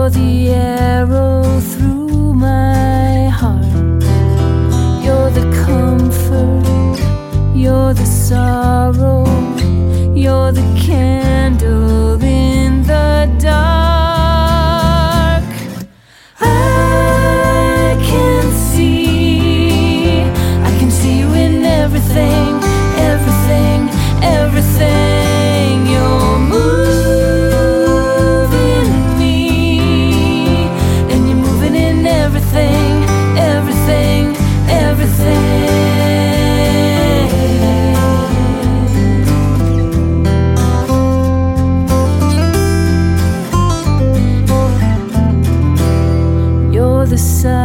You're the arrow through my heart. You're the comfort, you're the sorrow, you're the candle in the dark. I can see you in everything, everything, everything. You're moving me, and you're moving in everything, everything, everything. You're the sun